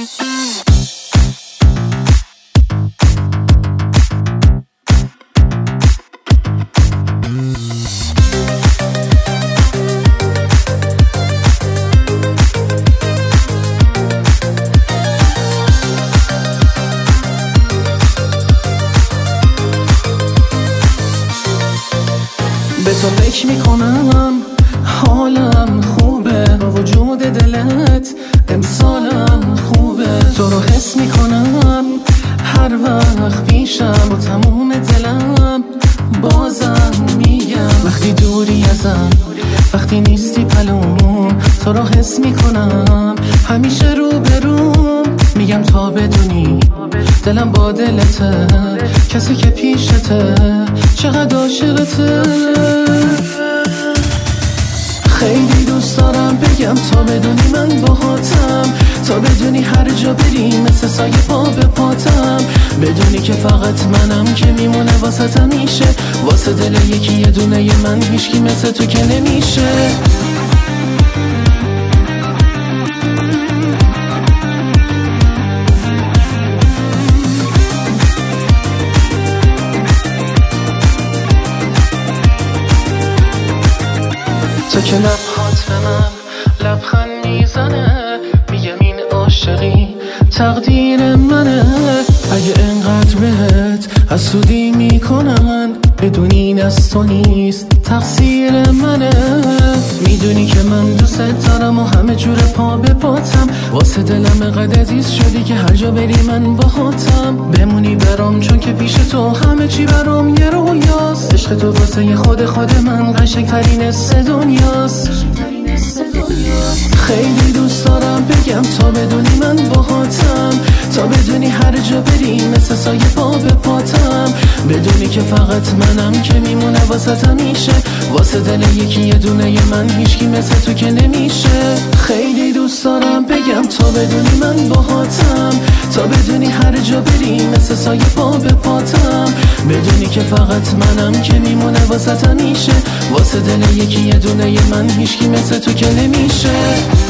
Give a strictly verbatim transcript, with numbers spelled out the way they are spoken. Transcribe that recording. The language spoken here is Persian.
به تو فکر میکنم حالم خوبه، با وجود دلت امسالم خوبه. تو رو حس میکنم هر وقت پیشم، با تموم دلم بازم میگم وقتی دوری ازم، وقتی نیستی پلوم. تو رو حس میکنم همیشه رو به روم، میگم تا بدونی دلم با دلته، کسی که پیشته چقدر عاشقته. خیلی دوست دارم بگم تا بدونی من باهاتم، تا بدونی هر جا بری مثل سایه پا به پاتم، بدونی که فقط منم که میمونه واسه همیشه، واسه دل یکی یه دونه من هیچکی مثل تو که نمیشه. تو که لبهات به من لبخند میزنه، میگم این عاشقی تقدیر منه. اگه انقدر بهت حسودی میکنن، بدونی این از تو نیست تقصیر منه. میدونی که من دوست دارم و همه جور پا به پاتم، واسه دلم قد عزیز شدی که هر جا بری من باهاتم. بمونی برام چون که پیش تو همه چی برام یه رویاست، عشق تو واسه خود خود من قشنگترین حس دنیاست. خیلی دوست دارم بگم تا بدونی من باهاتم، تا بدونی هر جا بری مثل سایه پا به پاتم، بدونی که فقط منم که میمونه واسه همیشه، واسه دل یکی یه دونه من هیچکی مثل تو که نمیشه. خیلی دوست دارم بگم تا بدونی من باهاتم، تا بدونی هر جا بری مثل سایه پا به پاتم، بدونی که فقط منم که میمونه واسه همیشه، واسه دل یکی یه دونه من هیچکی مثل تو که نمیشه.